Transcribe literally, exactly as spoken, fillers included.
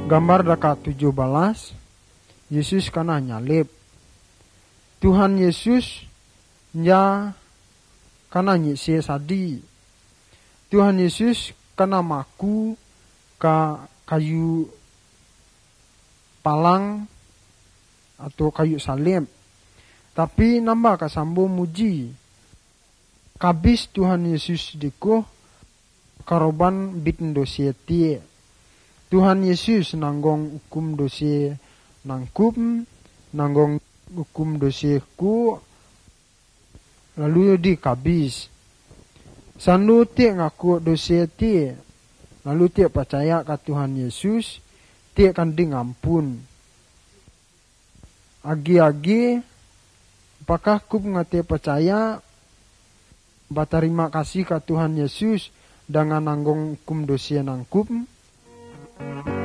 Gambar dekat tujuh belas, Yesus kana nyalib. Tuhan Yesus nya kana nyiksa sadi. Tuhan Yesus kana maku ka kayu palang atau kayu salib. Tapi nambah kasambo muji. Kabis Tuhan Yesus dikuh karoban bitin dosia tie. Tuhan Yesus nanggong hukum dosia nangkum, nanggong hukum dosiaku, lalu di kabis. Sandu tie ngaku dosia tie, lalu tie percaya ke Tuhan Yesus, tie kan di ngampun. Agi-agi, apakah ku ngate percaya, berterima kasih ke Tuhan Yesus dengan nanggung hukum dosia nangkum?